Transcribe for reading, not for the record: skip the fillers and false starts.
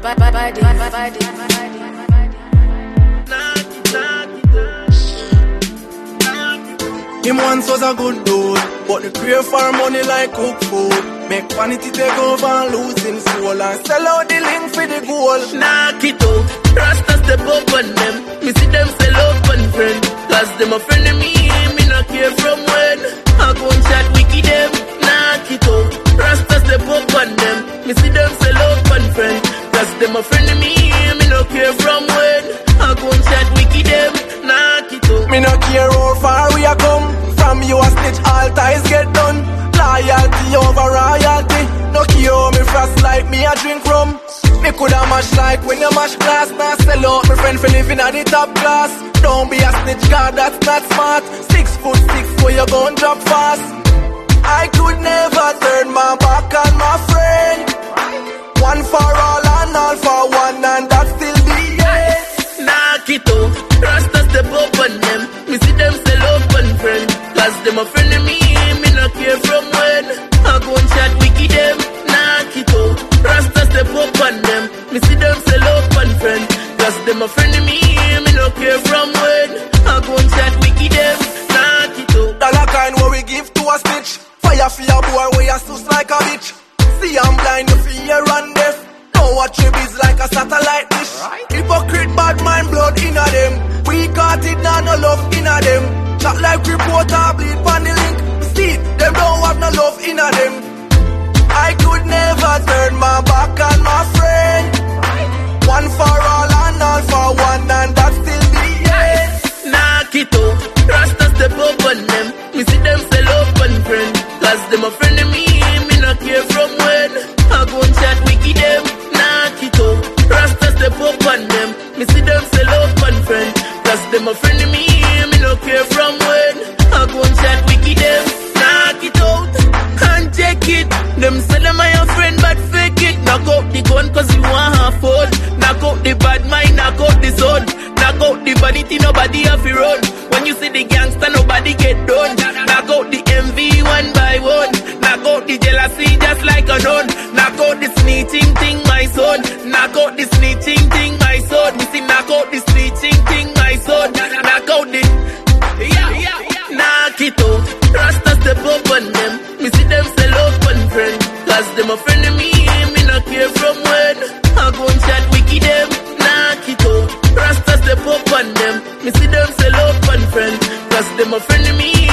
Him once was a good dude, but the crave for money like cook food. Make vanity take over and lose him soul, and sell out the link for the goal. Knock it out, Rasta step up on them. Me see them sell out on friend, cause them a friend of me not care from when. I go and chat wiki them. Knock it out, Rasta step up on them. Me see them sell out on friend, cause them a friend of me not care from when. I go and chat wiki them. Knock it out. Me no care how far we a come. From you a snitch, all ties get done. Loyalty over royalty. No care how me frost like me a drink rum. Me coulda mash like when you mash glass. Now sell out my friend for living at the top class. Don't be a snitch, God, that's not smart. 6'6" where you gon' drop fast. I could never turn my back on my friend. One for all and all for one, and that's still the end. Knock it out, Rasta step up on them. Me see them sell up on friend, cause them a friend of me not care from when. I go and chat wiki them. Knock it out, Rasta step up on them. Me see them sell up on friend, cause them a friend of me not care from when. I go and chat wiki them. Knock it out. Dollar kind where we give to a snitch. Fire for your boy where you sus like a bitch. See I'm blind, you fear and deaf. Know what you is like a satellite dish. Hypocrite, bad mind, blood inna them. We got it now, no love inna them. Chat like reporter, bleed on the link. See, them don't have no love inna them. I could never turn my back on my friend. One for all and all for one, and that's still the end. Knock it out, Rasta step up on them. Me see them sell up on friend, cause them a friend of me not care from when. I go and chat wiki them. Knock it out, Rasta step up on them. Me see them sell up on friend, cause them a friend of me not care from when. I go and chat wiki them. Knock it out, and take it. Them say them are your friend but fake it. Knock out the gun cause you want half fold. Knock out the bad mind, knock out the soul. Knock out the vanity, nobody have to run. When you see the gangster, nobody get done. Knock out the envy one by one. Knock out the jealousy just like a nun. Knock out the snitching thing, my son. Knock out the snitching thing, my son. You see, knock out the snitching thing, my son. Knock out the knock it out, Rasta step up on them. Me see them sell up on friend, cause them a friend of me not care from when. I go and chat wiki them. Knock it out, Rasta step up on them. Me see them sell up on friend, cause them a friend of me